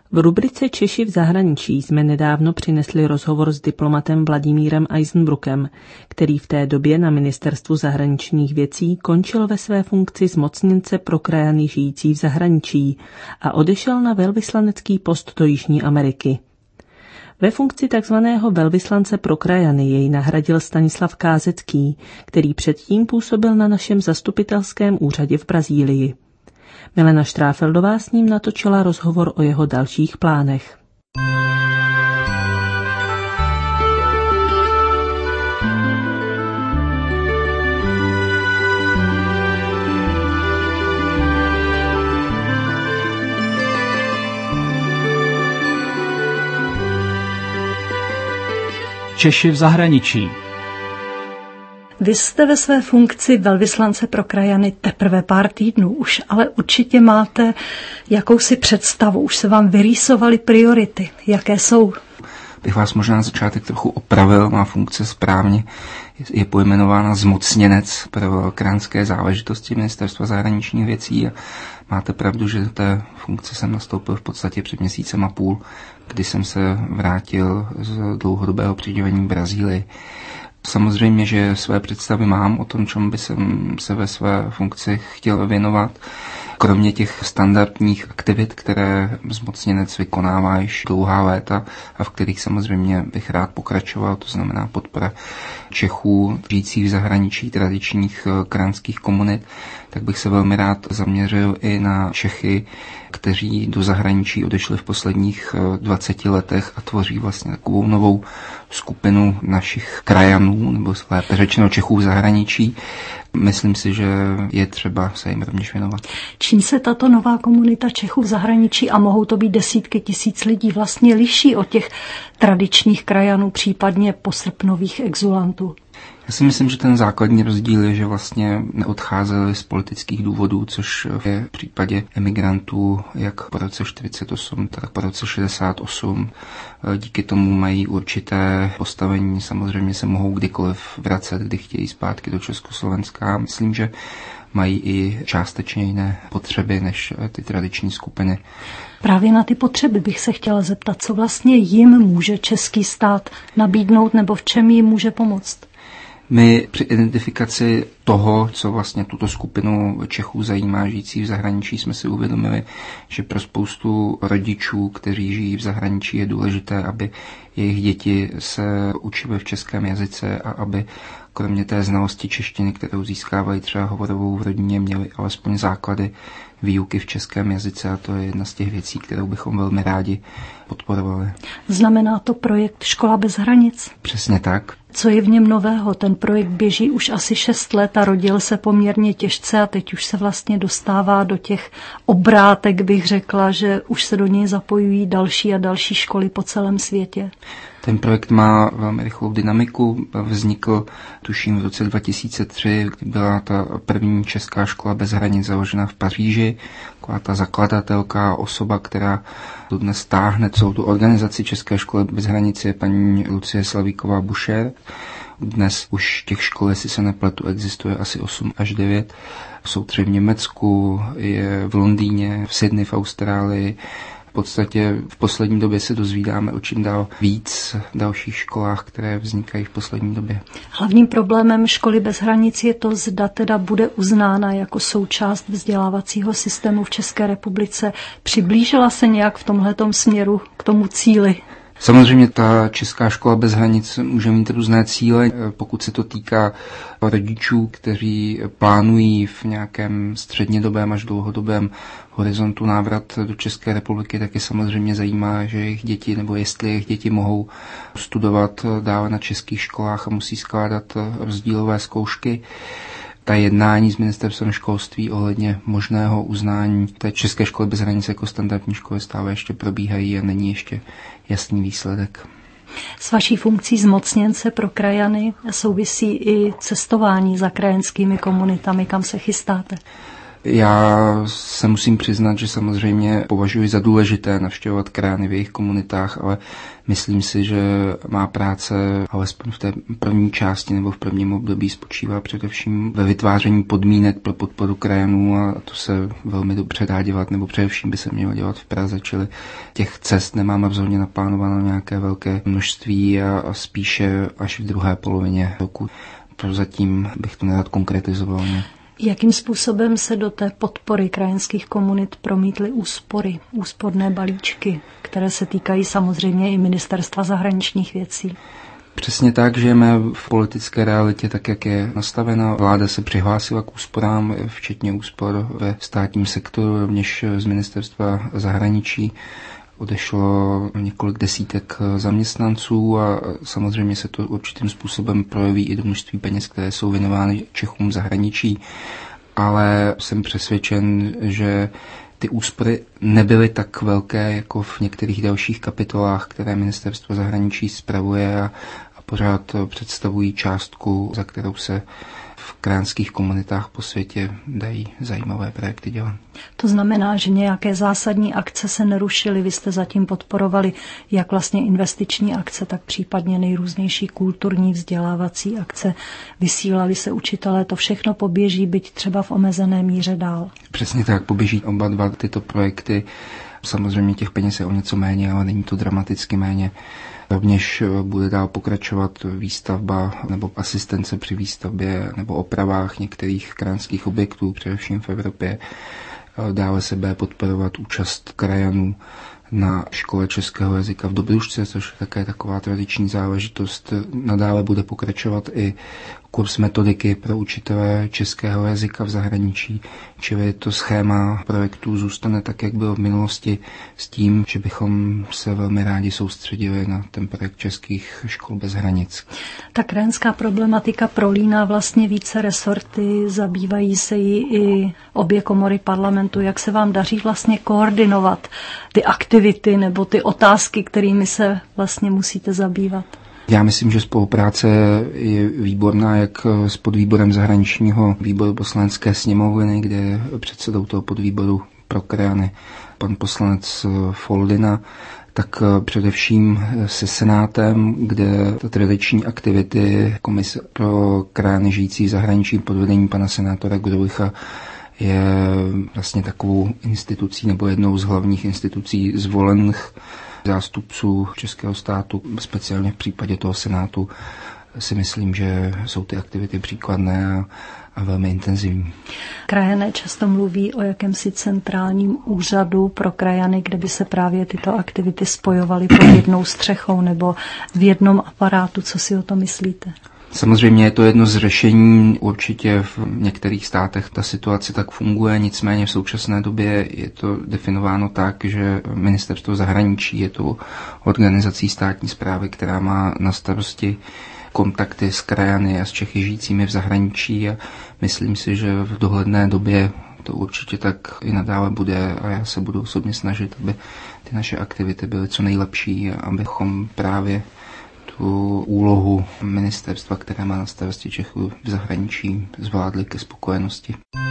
V rubrice Češi v zahraničí jsme nedávno přinesli rozhovor s diplomatem Vladimírem Eisenbruckem, který v té době na Ministerstvu zahraničních věcí končil ve své funkci zmocněnce pro krajany žijící v zahraničí a odešel na velvyslanecký post do Jižní Ameriky. Ve funkci takzvaného velvyslance pro krajany jej nahradil Stanislav Kázecký, který předtím působil na našem zastupitelském úřadě v Brazílii. Milena Štráfeldová s ním natočila rozhovor o jeho dalších plánech. Češi v zahraničí. Vy jste ve své funkci velvyslance pro krajany teprve pár týdnů už, ale určitě máte jakousi představu, už se vám vyrýsovaly priority. Jaké jsou? Bych vás možná na začátek trochu opravil, má funkce správně, je pojmenována zmocněnec pro krajinské záležitosti Ministerstva zahraničních věcí a máte pravdu, že do té funkce jsem nastoupil v podstatě před měsícem a půl, kdy jsem se vrátil z dlouhodobého přežívání v Brazílii. Samozřejmě, že své představy mám o tom, čemu by jsem se ve své funkci chtěl věnovat. Kromě těch standardních aktivit, které zmocněnec vykonává již dlouhá léta a v kterých samozřejmě bych rád pokračoval, to znamená podpora Čechů žijících v zahraničí tradičních krajanských komunit, tak bych se velmi rád zaměřil i na Čechy, kteří do zahraničí odešli v posledních 20 letech a tvoří vlastně takovou novou skupinu našich krajanů, nebo lépe řečeno Čechů v zahraničí. Myslím si, že je třeba se jim rovněž věnovat. Čím se tato nová komunita Čechů v zahraničí, a mohou to být desítky tisíc lidí, vlastně liší od těch tradičních krajanů, případně posrpnových exulantů? Já si myslím, že ten základní rozdíl je, že vlastně neodcházeli z politických důvodů, což je v případě emigrantů jak po roce 48, tak po roce 68. Díky tomu mají určité postavení, samozřejmě se mohou kdykoliv vracet, kdy chtějí zpátky do Československa. Myslím, že mají i částečně jiné potřeby než ty tradiční skupiny. Právě na ty potřeby bych se chtěla zeptat, co vlastně jim může český stát nabídnout nebo v čem jim může pomoct? My při identifikaci toho, co vlastně tuto skupinu Čechů zajímá žijící v zahraničí, jsme si uvědomili, že pro spoustu rodičů, kteří žijí v zahraničí, je důležité, aby jejich děti se učily v českém jazyce a aby kromě té znalosti češtiny, kterou získávají třeba hovorovou v rodině, měli alespoň základy výuky v českém jazyce a to je jedna z těch věcí, kterou bychom velmi rádi podporovali. Znamená to projekt Škola bez hranic? Přesně tak. Co je v něm nového? Ten projekt běží už asi 6 let a rodil se poměrně těžce a teď už se vlastně dostává do těch obrátek, bych řekla, že už se do něj zapojují další a další školy po celém světě. Ten projekt má velmi rychlou dynamiku. Vznikl, tuším, v roce 2003, kdy byla ta první česká škola bez hranic založena v Paříži. Taková ta zakladatelka, osoba, která dnes táhne celou tu organizaci České školy bez hranic, je paní Lucie Slavíková-Bušer. Dnes už těch škol, jestli se nepletu, existuje asi 8 až 9. Jsou 3 v Německu, je v Londýně, v Sydney v Austrálii. V podstatě v poslední době se dozvídáme o čím dál víc v dalších školách, které vznikají v poslední době. Hlavním problémem školy bez hranic je to, zda teda bude uznána jako součást vzdělávacího systému v České republice. Přiblížila se nějak v tomhletom směru k tomu cíli? Samozřejmě ta Česká škola bez hranic může mít různé cíle. Pokud se to týká rodičů, kteří plánují v nějakém střednědobém až dlouhodobém horizontu návrat do České republiky, tak je samozřejmě zajímá, že jejich děti nebo jestli jejich děti mohou studovat dále na českých školách a musí skládat rozdílové zkoušky. Ta jednání s ministerstvem školství ohledně možného uznání té České školy bez hranic jako standardní školy stále ještě probíhají a není ještě jasný výsledek. S vaší funkcí zmocněnce pro krajany souvisí i cestování za krajanskými komunitami, kam se chystáte? Já se musím přiznat, že samozřejmě považuji za důležité navštěvovat krajany v jejich komunitách, ale myslím si, že má práce alespoň v té první části nebo v prvním období spočívá především ve vytváření podmínek pro podporu krajanů a to se velmi dobře dá dělat, nebo především by se mělo dělat v Praze, čili těch cest nemám rozhodně naplánováno nějaké velké množství a spíše až v druhé polovině roku. Prozatím bych to nerad konkretizoval. Jakým způsobem se do té podpory krajanských komunit promítly úspory, úsporné balíčky, které se týkají samozřejmě i Ministerstva zahraničních věcí? Přesně tak, žijeme v politické realitě tak, jak je nastavena. Vláda se přihlásila k úsporám, včetně úspor ve státním sektoru, rovněž z Ministerstva zahraničí. Odešlo několik desítek zaměstnanců a samozřejmě se to určitým způsobem projeví i do množství peněz, které jsou věnovány Čechům v zahraničí. Ale jsem přesvědčen, že ty úspory nebyly tak velké jako v některých dalších kapitolách, které Ministerstvo zahraničí spravuje a pořád představují částku, za kterou se v krajanských komunitách po světě dají zajímavé projekty dělat. To znamená, že nějaké zásadní akce se nerušily. Vy jste zatím podporovali jak vlastně investiční akce, tak případně nejrůznější kulturní vzdělávací akce. Vysílali se učitelé, to všechno poběží, byť třeba v omezené míře dál. Přesně tak, poběží oba dva tyto projekty. Samozřejmě těch peněz je o něco méně, ale není to dramaticky méně. Rovněž bude dál pokračovat výstavba nebo asistence při výstavbě nebo opravách některých krajanských objektů, především v Evropě. Dále se bude podporovat účast krajanů na škole českého jazyka v Dobrušce, což je také taková tradiční záležitost. Nadále bude pokračovat i kurz metodiky pro učitele českého jazyka v zahraničí, čili to schéma projektů zůstane tak, jak bylo v minulosti, s tím, že bychom se velmi rádi soustředili na ten projekt českých škol bez hranic. Ta krajanská problematika prolíná vlastně více resorty, zabývají se jí i obě komory parlamentu. Jak se vám daří vlastně koordinovat ty aktivity nebo ty otázky, kterými se vlastně musíte zabývat? Já myslím, že spolupráce je výborná jak s podvýborem zahraničního výboru Poslanecké sněmovny, kde je předsedou toho podvýboru pro krajany pan poslanec Foldyna, tak především se Senátem, kde tradiční aktivity Komise pro krajany žijící v zahraničí pod vedením pana senátora Grulicha je vlastně takovou institucí nebo jednou z hlavních institucí zvolených zástupců českého státu, speciálně v případě toho Senátu, si myslím, že jsou ty aktivity příkladné a velmi intenzivní. Krajané často mluví o jakémsi centrálním úřadu pro krajany, kde by se právě tyto aktivity spojovaly pod jednou střechou nebo v jednom aparátu. Co si o to myslíte? Samozřejmě je to jedno z řešení, určitě v některých státech ta situace tak funguje, nicméně v současné době je to definováno tak, že Ministerstvo zahraničí je to organizací státní správy, která má na starosti kontakty s krajany a s Čechy žijícími v zahraničí a myslím si, že v dohledné době to určitě tak i nadále bude a já se budu osobně snažit, aby ty naše aktivity byly co nejlepší a abychom právě tu úlohu ministerstva, které má na starosti Čechů v zahraničí, zvládli ke spokojenosti.